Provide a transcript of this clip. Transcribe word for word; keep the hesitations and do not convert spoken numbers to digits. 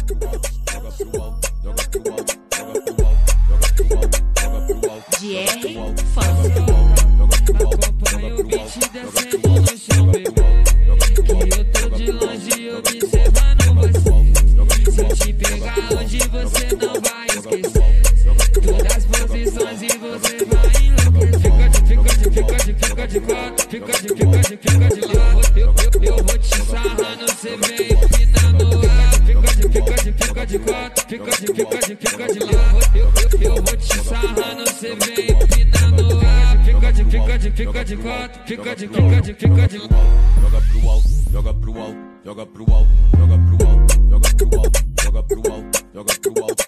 D R Funk. Acompanha o beat descendo no chão, bebê, que eu tô de longe observando você. Se eu te pegar hoje você não vai esquecer todas as posições e você vai enlouquecer. Fica de, fica de, fica de, fica de quatro, fica de, fica de, fica de lado. Eu, eu, eu vou te sarrando, cê vem empinando o ar. Fica de, fica de, fica de quatro, fica de, fica de, fica de lado. Eu, eu, eu vou te sarrando, cê vem empinando o ar. Fica de, fica de, fica de quatro, fica de, fica de, fica de lado. Joga pro alto, joga pro alto, joga pro alto, joga pro alto, joga pro alto, joga pro alto, joga pro alto.